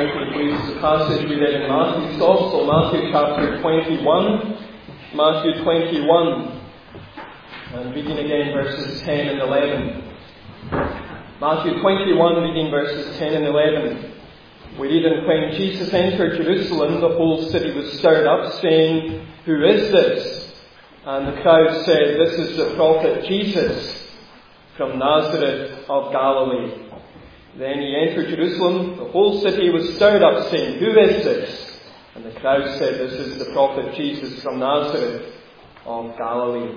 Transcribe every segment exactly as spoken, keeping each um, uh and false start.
with me, please, the passage we read in Matthew's Gospel, Matthew chapter twenty-one. Matthew twenty-one. And reading again verses ten and eleven. Matthew twenty-one, reading verses ten and eleven. We read, "And when Jesus entered Jerusalem, the whole city was stirred up, saying, 'Who is this?' And the crowd said, 'This is the prophet Jesus from Nazareth of Galilee.' Then he entered Jerusalem. The whole city was stirred up, saying, 'Who is this?' And the crowd said, 'This is the prophet Jesus from Nazareth of Galilee.'"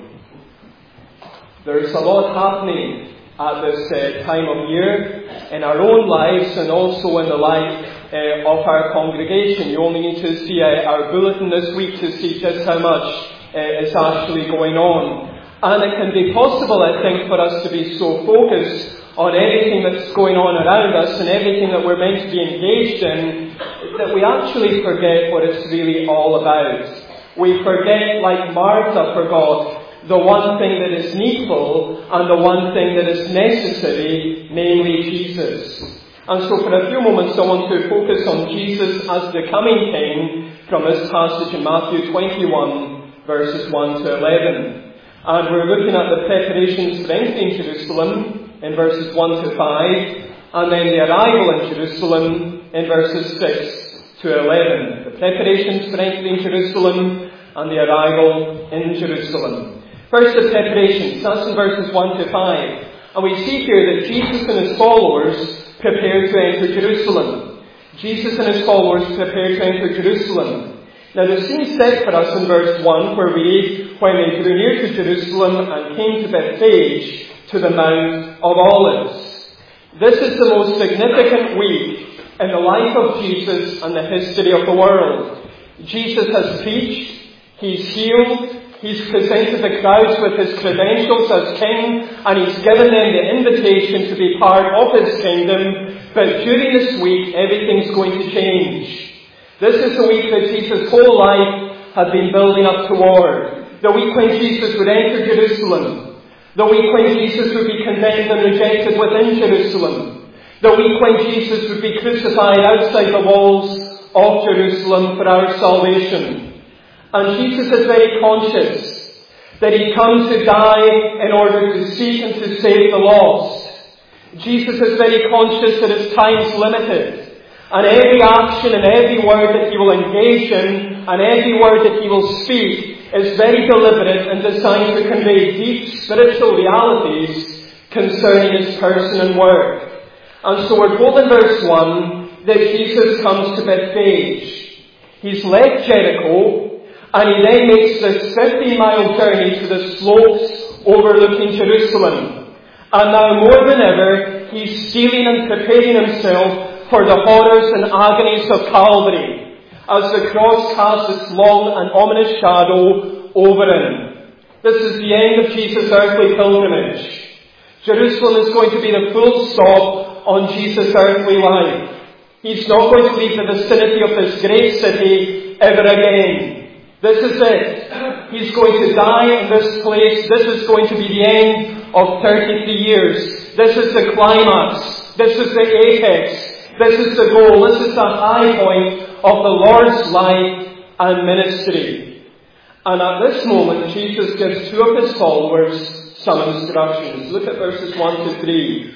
There's a lot happening at this uh, time of year in our own lives and also in the life uh, of our congregation. You only need to see uh, our bulletin this week to see just how much uh, is actually going on. And it can be possible, I think, for us to be so focused on everything that's going on around us and everything that we're meant to be engaged in, that we actually forget what it's really all about. We forget, like Martha forgot, the one thing that is needful and the one thing that is necessary, namely Jesus. And so for a few moments I want to focus on Jesus as the coming King from this passage in Matthew twenty-one, verses one to eleven. And we're looking at the preparations for entering Jerusalem in verses one to five, and then the arrival in Jerusalem in verses six to eleven. The preparations for entering Jerusalem and the arrival in Jerusalem. First, the preparations. That's in verses one to five. And we see here that Jesus and his followers prepared to enter Jerusalem. Jesus and his followers prepared to enter Jerusalem. Now the scene set for us in verse one, where we read, "When they drew near to Jerusalem and came to Bethphage, to the Mount of Olives." This is the most significant week in the life of Jesus and the history of the world. Jesus has preached, he's healed, he's presented the crowds with his credentials as king, and he's given them the invitation to be part of his kingdom. But during this week, everything's going to change. This is the week that Jesus' whole life had been building up toward. The week when Jesus would enter Jerusalem. The week when Jesus would be condemned and rejected within Jerusalem. The week when Jesus would be crucified outside the walls of Jerusalem for our salvation. And Jesus is very conscious that he comes to die in order to seek and to save the lost. Jesus is very conscious that his time's limited. And every action and every word that he will engage in and every word that he will speak is very deliberate and designed to convey deep spiritual realities concerning his person and work. And so we're told in verse one that Jesus comes to Bethphage. He's left Jericho and he then makes this fifty-mile journey to the slopes overlooking Jerusalem. And now more than ever, he's steeling and preparing himself for the horrors and agonies of Calvary, as the cross casts its long and ominous shadow over him. This is the end of Jesus' earthly pilgrimage. Jerusalem is going to be the full stop on Jesus' earthly life. He's not going to leave the vicinity of this great city ever again. This is it. He's going to die in this place. This is going to be the end of thirty-three years. This is the climax. This is the apex. This is the goal. This is the high point of the Lord's life and ministry. And at this moment, Jesus gives two of his followers some instructions. Look at verses one to three.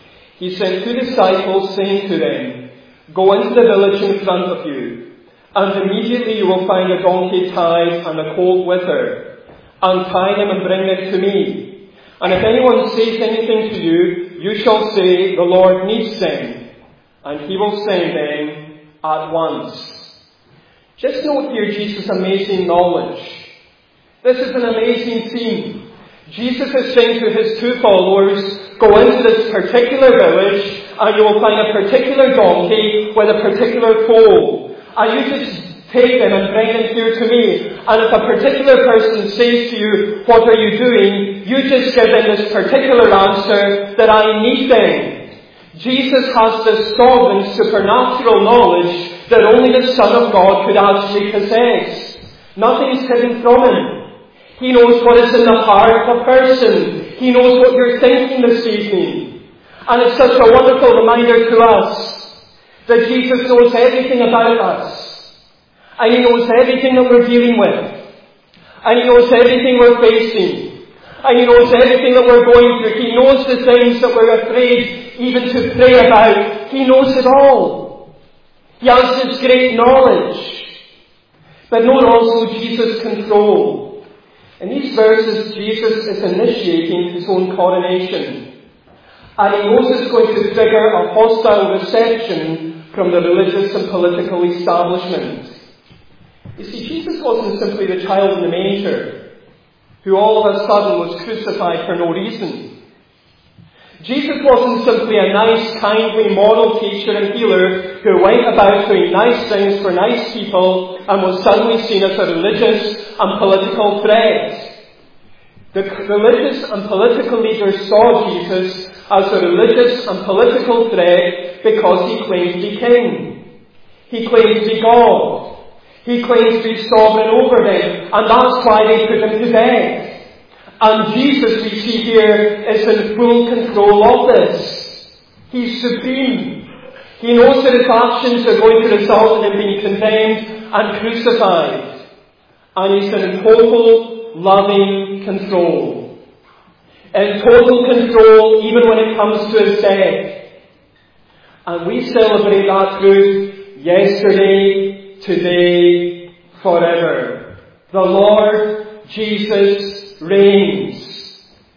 He sent two disciples, saying to them, "Go into the village in front of you, and immediately you will find a donkey tied and a colt with her. Untie them and bring it to me. And if anyone says anything to you, you shall say, 'The Lord needs them,' and he will send them at once." Just note here Jesus' amazing knowledge. This is an amazing scene. Jesus is saying to his two followers, "Go into this particular village and you will find a particular donkey with a particular foal. And you just take them and bring them here to me. And if a particular person says to you, 'What are you doing?' you just give them this particular answer, that I need them." Jesus has this sovereign supernatural knowledge that only the Son of God could actually possess. Nothing's hidden from him. He knows what is in the heart of a person. He knows what you're thinking this evening. And it's such a wonderful reminder to us That Jesus knows everything about us. And He knows everything that we're dealing with. And He knows everything we're facing. And He knows everything that we're going through. He knows the things that we're afraid even to pray about. He knows it all. He has this great knowledge. But note also Jesus' control. In these verses, Jesus is initiating His own coronation. And He knows it's going to trigger a hostile reception from the religious and political establishment. You see, Jesus wasn't simply the child in the manger, who all of a sudden was crucified for no reason. Jesus wasn't simply a nice, kindly, moral teacher and healer who went about doing nice things for nice people and was suddenly seen as a religious and political threat. The religious and political leaders saw Jesus as a religious and political threat because He claimed to be king. He claimed to be God. He claimed to be sovereign over them, and that's why they put Him to death. And Jesus, we see here, is in full control of this. He's supreme. He knows that His actions are going to result in Him being condemned and crucified. And He's in total, loving control. In total control even when it comes to His death. And we celebrate that truth yesterday, today, forever. The Lord Jesus reigns.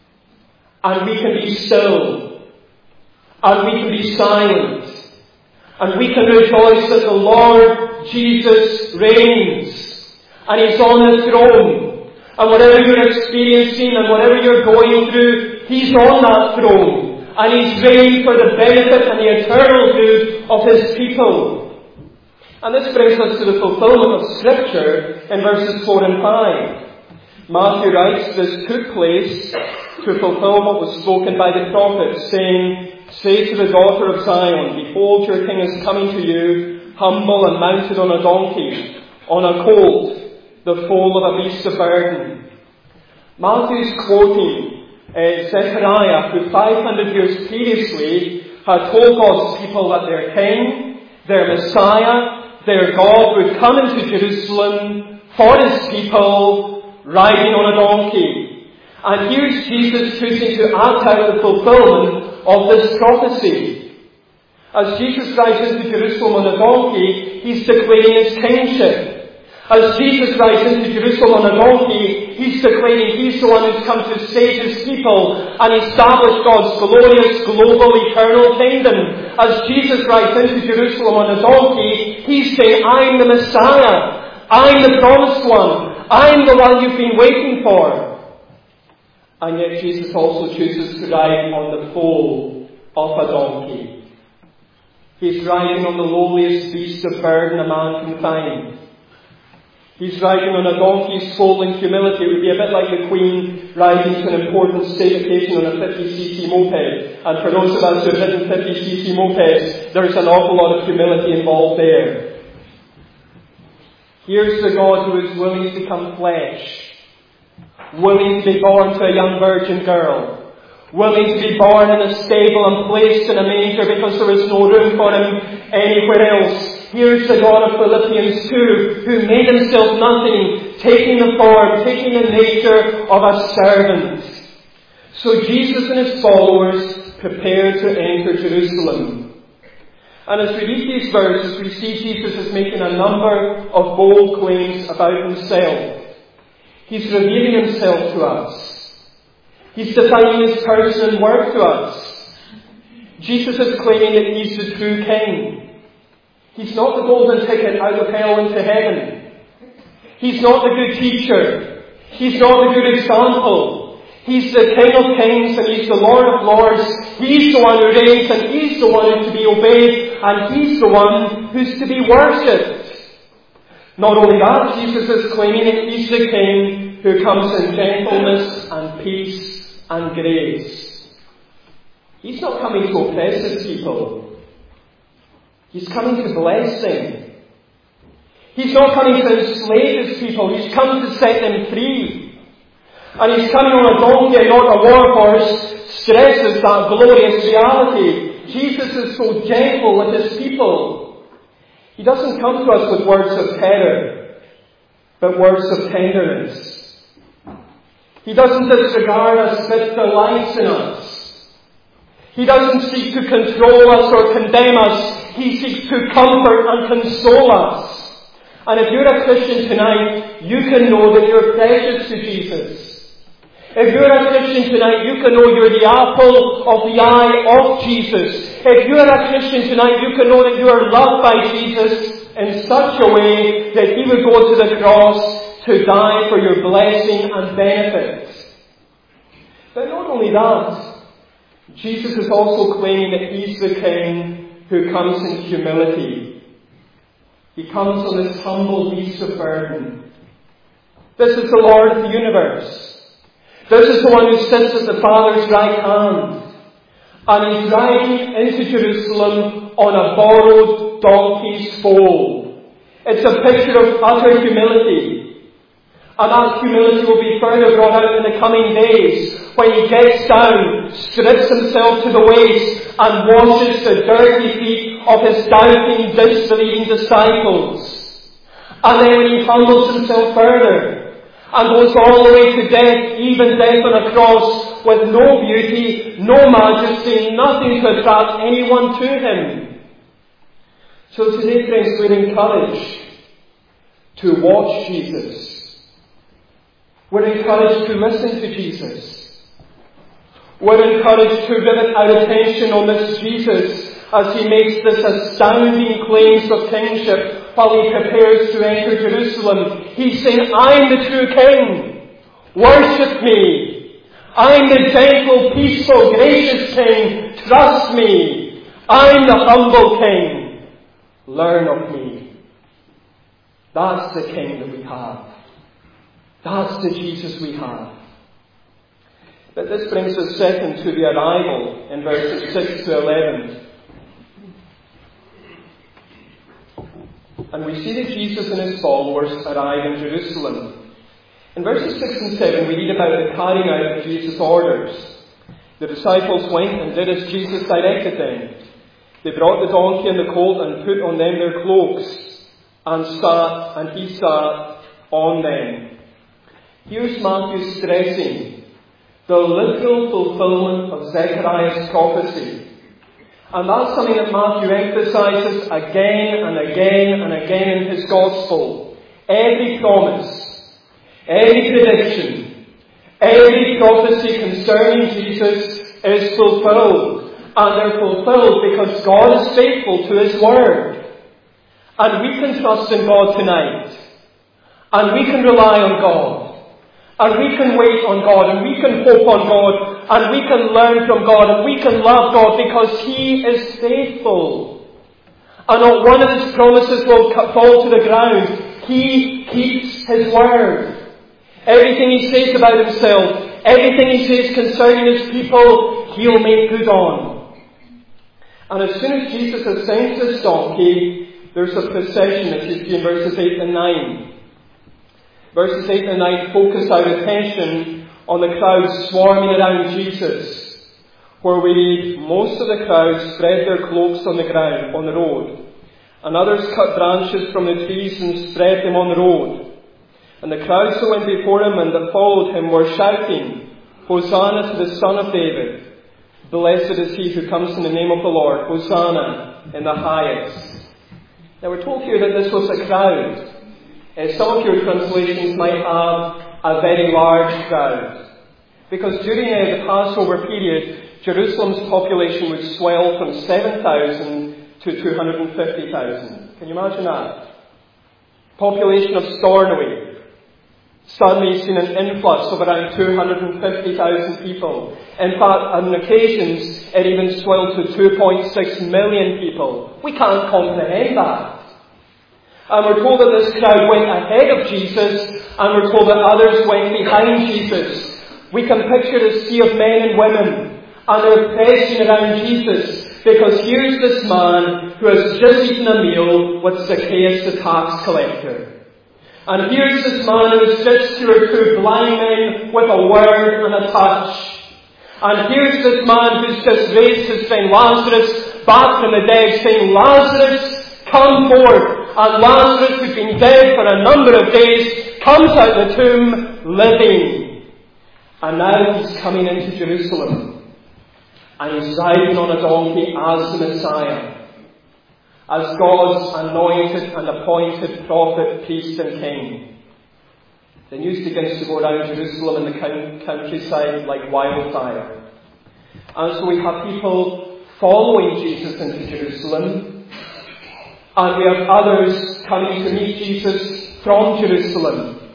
And we can be still. And we can be silent. And we can rejoice that the Lord Jesus reigns. And He's on the throne. And whatever you're experiencing and whatever you're going through, He's on that throne. And He's reigning for the benefit and the eternal good of His people. And this brings us to the fulfillment of Scripture in verses four and five. Matthew writes, this took place to fulfill what was spoken by the prophet, saying, say to the daughter of Zion, behold, your king is coming to you, humble and mounted on a donkey, on a colt, the foal of a beast of burden. Matthew's quoting uh, Zechariah, who five hundred years previously had told God's people that their king, their Messiah, their God would come into Jerusalem for His people, riding on a donkey. And here's Jesus choosing to act out the fulfillment of this prophecy. As Jesus rides into Jerusalem on a donkey, He's declaring His kingship. As Jesus rides into Jerusalem on a donkey, He's declaring He's the one who's come to save His people and establish God's glorious, global, eternal kingdom. As Jesus rides into Jerusalem on a donkey, He's saying, I'm the Messiah. I'm the promised one. I'm the one you've been waiting for. And yet Jesus also chooses to ride on the foal of a donkey. He's riding on the lowliest beast of burden a man can find. He's riding on a donkey's foal in humility. It would be a bit like the Queen riding to an important state occasion on a fifty c c moped. And for those of us who have ridden fifty c c mopeds, there's an awful lot of humility involved there. Here's the God who is willing to become flesh, willing to be born to a young virgin girl, willing to be born in a stable and placed in a manger because there was no room for Him anywhere else. Here's the God of Philippians two, who made Himself nothing, taking the form, taking the nature of a servant. So Jesus and His followers prepared to enter Jerusalem. And as we read these verses, we see Jesus is making a number of bold claims about Himself. He's revealing Himself to us. He's defining His person and work to us. Jesus is claiming that He's the true King. He's not the golden ticket out of hell into heaven. He's not the good teacher. He's not the good example. He's the King of Kings and He's the Lord of Lords. He's the one who reigns and He's the one who's to be obeyed and He's the one who's to be worshipped. Not only that, Jesus is claiming that He's the King who comes in gentleness and peace and grace. He's not coming to oppress His people. He's coming to bless them. He's not coming to enslave His people. He's come to set them free. And He's coming on a donkey and not a war horse stresses that glorious reality. Jesus is so gentle with his people. He doesn't come to us with words of terror, but words of tenderness. He doesn't disregard us, but delights in us. He doesn't seek to control us or condemn us. He seeks to comfort and console us. And if you're a Christian tonight, you can know that you're precious to Jesus. If you're a Christian tonight, you can know you're the apple of the eye of Jesus. If you're a Christian tonight, you can know that you are loved by Jesus in such a way that he would go to the cross to die for your blessing and benefit. But not only that, Jesus is also claiming that he's the King who comes in humility. He comes on this humble beast of burden. This is the Lord of the universe. This is the one who sits at the Father's right hand. And he's riding into Jerusalem on a borrowed donkey's foal. It's a picture of utter humility. And that humility will be further brought out in the coming days when he gets down, strips himself to the waist, and washes the dirty feet of his doubting, disbelieving disciples. And then when he humbles himself further, and goes all the way to death, even death on a cross, with no beauty, no majesty, nothing to attract anyone to him. So today, friends, we're encouraged to watch Jesus. We're encouraged to listen to Jesus. We're encouraged to rivet our attention on this Jesus as he makes this astounding claims of kingship while he prepares to enter Jerusalem. He's saying, I'm the true King. Worship me. I'm the gentle, peaceful, gracious King. Trust me. I'm the humble King. Learn of me. That's the King that we have. That's the Jesus we have. But this brings us second to the arrival in verses six to eleven. And we see that Jesus and his followers arrive in Jerusalem. In verses six and seven, we read about the carrying out of Jesus' orders. The disciples went and did as Jesus directed them. They brought the donkey and the colt and put on them their cloaks, and sat, and he sat on them. Here's Matthew stressing the literal fulfillment of Zechariah's prophecy. And that's something that Matthew emphasizes again and again and again in his gospel. Every promise, every prediction, every prophecy concerning Jesus is fulfilled. And they're fulfilled because God is faithful to his word. And we can trust in God tonight. And we can rely on God. And we can wait on God, and we can hope on God, and we can learn from God, and we can love God because he is faithful. And not one of his promises will fall to the ground. He keeps his word. Everything he says about himself, everything he says concerning his people, he'll make good on. And as soon as Jesus ascends this donkey, there's a procession that you see in verses eight and nine. Verses eight and nine focus our attention on the crowds swarming around Jesus, where we read, most of the crowd spread their cloaks on the ground, on the road, and others cut branches from the trees and spread them on the road. And the crowds that went before him and that followed him were shouting, Hosanna to the Son of David. Blessed is he who comes in the name of the Lord. Hosanna in the highest. Now we're told here that this was a crowd. Uh, some of your translations might have a very large crowd. Because during uh, the Passover period, Jerusalem's population would swell from seven thousand to two hundred fifty thousand. Can you imagine that? Population of Stornoway. Suddenly seen an influx of around two hundred fifty thousand people. In fact, on occasions, it even swelled to two point six million people. We can't comprehend that. And we're told that this crowd went ahead of Jesus, and we're told that others went behind Jesus. We can picture a sea of men and women, and they're pressing around Jesus, because here's this man who has just eaten a meal with Zacchaeus the tax collector. And here's this man who has just cured two blind men with a word and a touch. And here's this man who's just raised his friend Lazarus back from the dead, saying, Lazarus, come forth. And Lazarus, who'd been dead for a number of days, comes out of the tomb living. And now he's coming into Jerusalem. And he's riding on a donkey as the Messiah, as God's anointed and appointed prophet, priest and king. The news begins to go around Jerusalem and the countryside like wildfire. And so we have people following Jesus into Jerusalem, and we have others coming to meet Jesus from Jerusalem.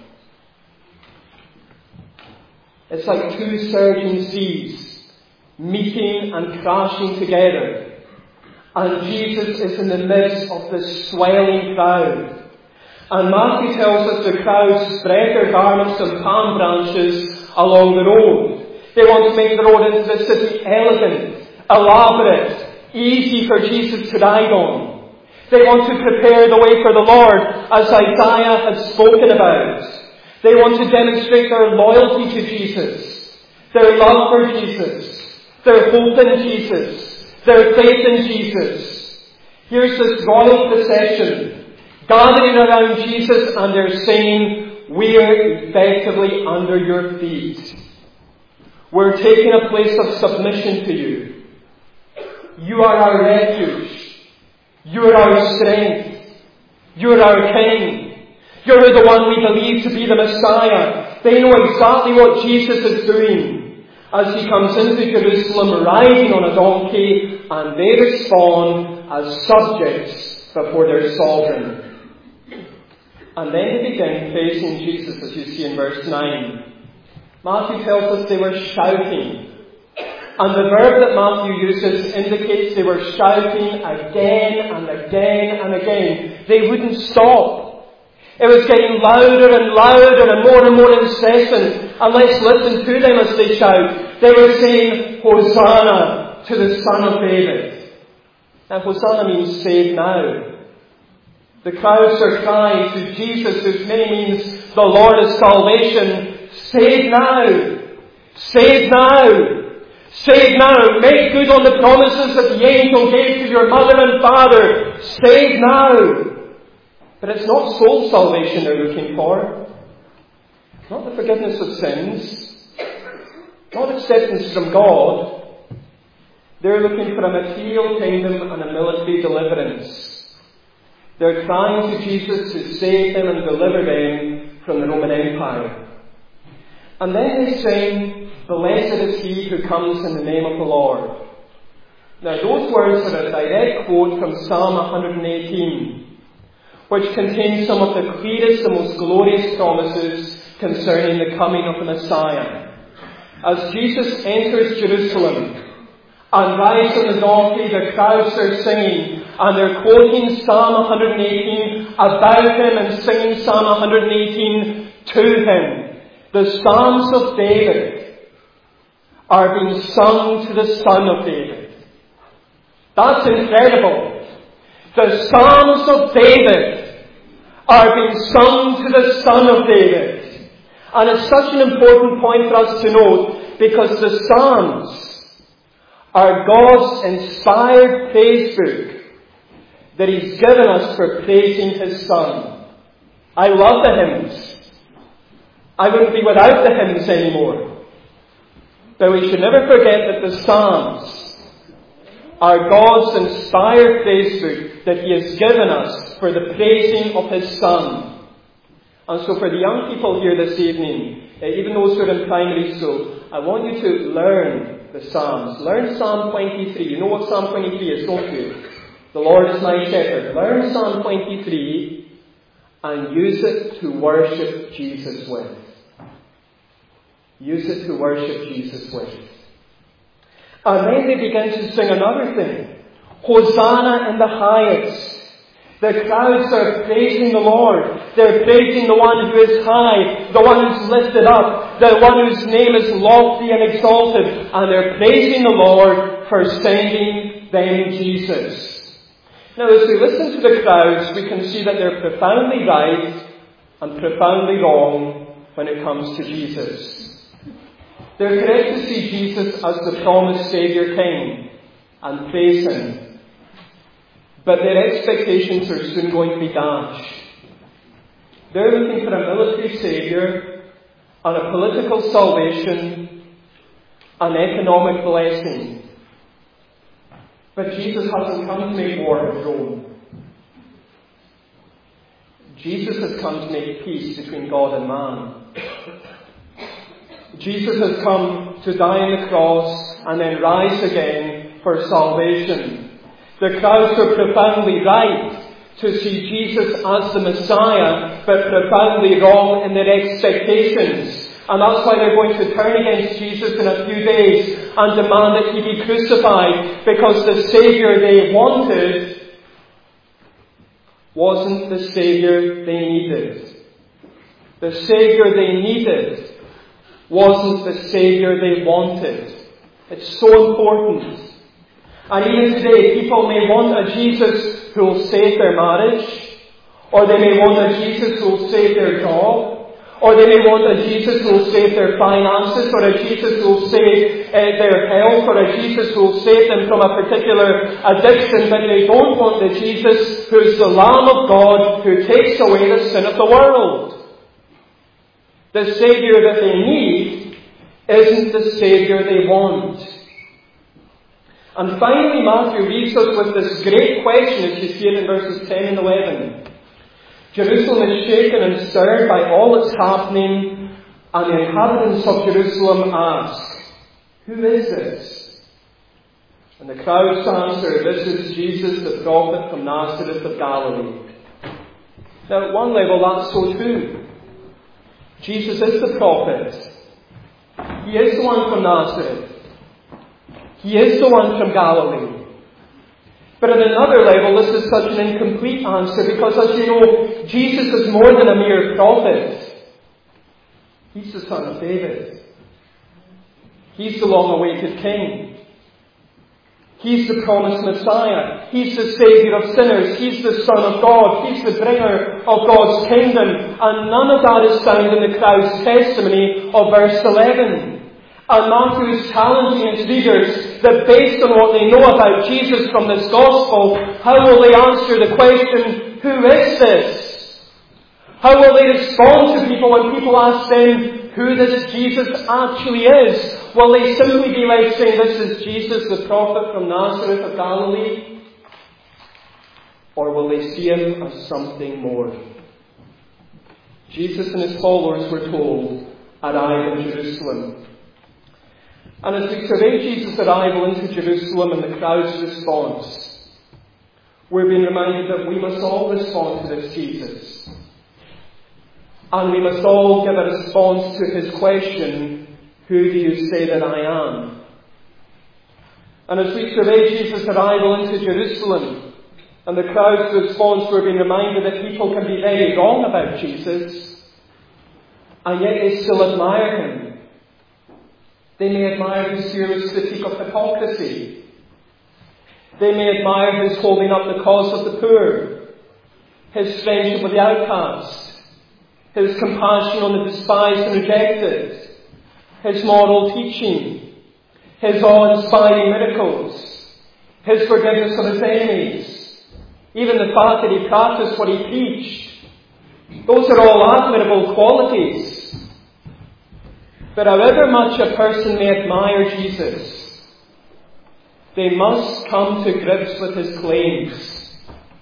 It's like two surging seas meeting and crashing together. And Jesus is in the midst of this swelling crowd. And Matthew tells us the crowd spread their garments and palm branches along the road. They want to make the road into the city elegant, elaborate, easy for Jesus to ride on. They want to prepare the way for the Lord, as Isaiah had spoken about. They want to demonstrate their loyalty to Jesus, their love for Jesus, their hope in Jesus, their faith in Jesus. Here's this royal procession gathering around Jesus, and they're saying, we're effectively under your feet. We're taking a place of submission to you. You are our refuge. You are our strength. You are our King. You're the one we believe to be the Messiah. They know exactly what Jesus is doing as he comes into Jerusalem riding on a donkey, and they respond as subjects before their sovereign. And then they begin praising Jesus, as you see in verse nine. Matthew tells us they were shouting. And the verb that Matthew uses indicates they were shouting again and again and again. They wouldn't stop. It was getting louder and louder and more and more incessant. And let's listen to them as they shout. They were saying, Hosanna to the Son of David. Now, Hosanna means save now. The crowds are crying to Jesus, whose name means the Lord is salvation, save now! Save now! Save now! Make good on the promises that the angel gave to your mother and father. Save now! But it's not soul salvation they're looking for. Not the forgiveness of sins. Not acceptance from God. They're looking for a material kingdom and a military deliverance. They're crying to Jesus to save them and deliver them from the Roman Empire. And then they sing, Blessed is he who comes in the name of the Lord. Now those words are a direct quote from Psalm one eighteen, which contains some of the clearest and most glorious promises concerning the coming of the Messiah. As Jesus enters Jerusalem and rides on the donkey, the crowds are singing, and they're quoting Psalm one eighteen about him and singing Psalm one eighteen to him. The Psalms of David are being sung to the Son of David. That's incredible. The Psalms of David are being sung to the Son of David. And it's such an important point for us to note, because the Psalms are God's inspired praise book that He's given us for praising His Son. I love the hymns. I wouldn't be without the hymns anymore. But we should never forget that the Psalms are God's inspired praise book that He has given us for the praising of His Son. And so for the young people here this evening, even those who are in primary school, I want you to learn the Psalms. Learn Psalm twenty-three. You know what Psalm twenty-three is, don't you? The Lord is my shepherd. Learn Psalm twenty-three and use it to worship Jesus with. Use it to worship Jesus with. And then they begin to sing another thing. Hosanna in the highest. The crowds are praising the Lord. They're praising the one who is high, the one who's lifted up, the one whose name is lofty and exalted. And they're praising the Lord for sending them Jesus. Now, as we listen to the crowds, we can see that they're profoundly right and profoundly wrong when it comes to Jesus. They're correct to see Jesus as the promised Saviour King and praise Him. But their expectations are soon going to be dashed. They're looking for a military Saviour and a political salvation, an economic blessing. But Jesus hasn't come to make war with Rome. Jesus has come to make peace between God and man. Jesus has come to die on the cross and then rise again for salvation. The crowds were profoundly right to see Jesus as the Messiah, but profoundly wrong in their expectations. And that's why they're going to turn against Jesus in a few days and demand that He be crucified, because the Saviour they wanted wasn't the Saviour they needed. The Saviour they needed wasn't the Saviour they wanted. It's so important. And even today, people may want a Jesus who will save their marriage, or they may want a Jesus who will save their job, or they may want a Jesus who will save their finances, or a Jesus who will save uh, their health, or a Jesus who will save them from a particular addiction, but they don't want the Jesus who is the Lamb of God who takes away the sin of the world. The Saviour that they need isn't the Saviour they want. And finally, Matthew leaves us with this great question, as you see it in verses ten and eleven. Jerusalem is shaken and stirred by all that's happening, and the inhabitants of Jerusalem ask, "Who is this?" And the crowds answer, "This is Jesus, the prophet from Nazareth of Galilee." Now, at one level, that's so true. Jesus is the prophet. He is the one from Nazareth. He is the one from Galilee. But at another level, this is such an incomplete answer, because as you know, Jesus is more than a mere prophet. He's the son of David. He's the long-awaited King. He's the promised Messiah. He's the Saviour of sinners. He's the Son of God. He's the bringer of God's kingdom. And none of that is found in the crowd's testimony of verse eleven. And Matthew is challenging his readers that based on what they know about Jesus from this Gospel, how will they answer the question, "Who is this?" How will they respond to people when people ask them who this Jesus actually is? Will they simply be like saying, "This is Jesus, the prophet from Nazareth of Galilee"? Or will they see Him as something more? Jesus and His followers were told, "Arrive in Jerusalem." And as we survey Jesus' arrival into Jerusalem and the crowd's response, we're being reminded that we must all respond to this Jesus. And we must all give a response to His question, "Who do you say that I am?" And as we survey Jesus' arrival into Jerusalem and the crowd's response, we're being reminded that people can be very wrong about Jesus, and yet they still admire Him. They may admire His fearless critique of hypocrisy. They may admire His holding up the cause of the poor, His friendship with the outcast, His compassion on the despised and rejected, His moral teaching, His awe-inspiring miracles, His forgiveness of His enemies, even the fact that He practiced what He preached. Those are all admirable qualities. But however much a person may admire Jesus, they must come to grips with His claims.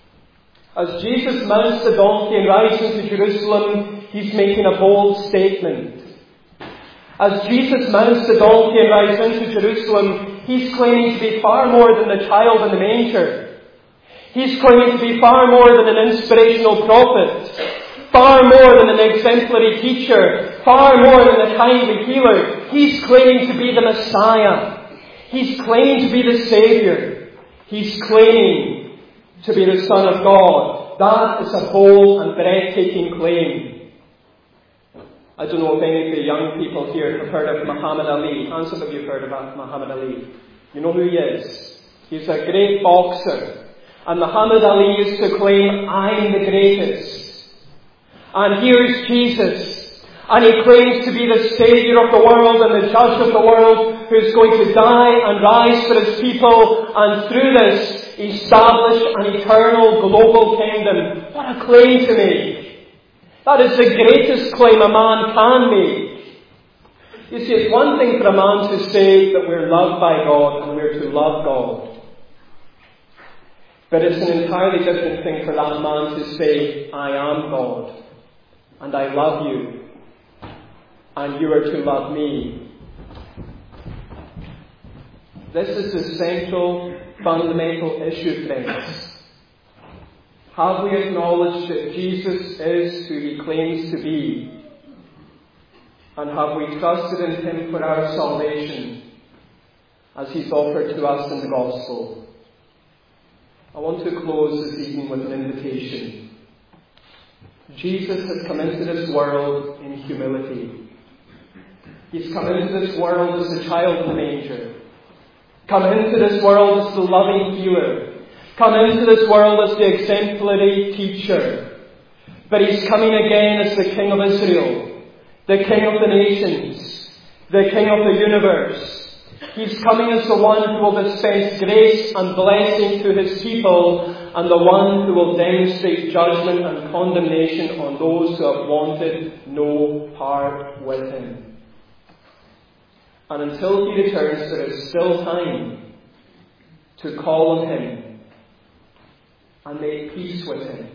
As Jesus mounts the donkey and rides into Jerusalem, He's making a bold statement. As Jesus mounts the donkey and rides into Jerusalem, He's claiming to be far more than the child in the manger. He's claiming to be far more than an inspirational prophet. Far more than an exemplary teacher, far more than a kindly healer. He's claiming to be the Messiah. He's claiming to be the Saviour. He's claiming to be the Son of God. That is a bold and breathtaking claim. I don't know if any of the young people here have heard of Muhammad Ali. How many of you have heard about Muhammad Ali? You know who he is. He's a great boxer. And Muhammad Ali used to claim, "I'm the greatest." And here's Jesus. And he claims to be the Saviour of the world and the Judge of the world, who is going to die and rise for his people, and through this establish an eternal global kingdom. What a claim to make! That is the greatest claim a man can make. You see, it's one thing for a man to say that we're loved by God and we're to love God. But it's an entirely different thing for that man to say, I am God, and I love you, and you are to love me. This is the central, fundamental issue, friends. Have we acknowledged that Jesus is who he claims to be? And have we trusted in him for our salvation as he's offered to us in the gospel? I want to close this evening with an invitation. Jesus has come into this world in humility. He's come into this world as the child in the manger. Come into this world as the loving healer. Come into this world as the exemplary teacher. But he's coming again as the King of Israel, the King of the nations, the King of the universe. He's coming as the one who will dispense grace and blessing to his people, and the one who will demonstrate judgment and condemnation on those who have wanted no part with him. And until he returns, there is still time to call on him and make peace with him.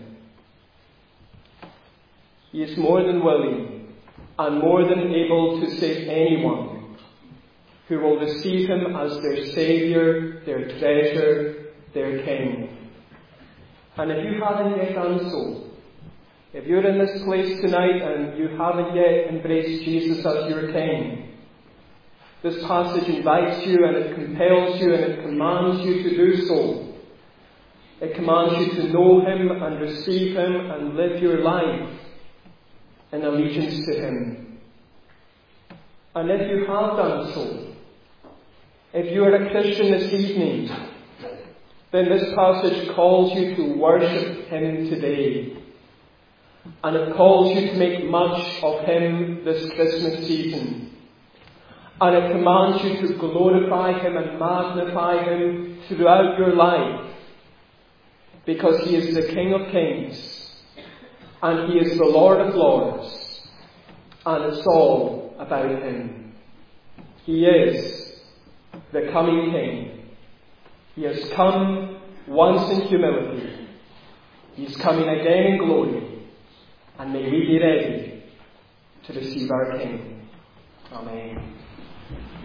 He is more than willing and more than able to save anyone who will receive him as their Saviour, their treasure, their King. And if you haven't yet done so, if you're in this place tonight and you haven't yet embraced Jesus as your King, this passage invites you and it compels you and it commands you to do so. It commands you to know him and receive him and live your life in allegiance to him. And if you have done so, if you are a Christian this evening, then this passage calls you to worship him today. And it calls you to make much of him this Christmas season. And it commands you to glorify him and magnify him throughout your life. Because he is the King of Kings. And he is the Lord of Lords. And it's all about him. He is the coming King. He has come once in humility. He's coming again in glory. And may we be ready to receive our King. Amen.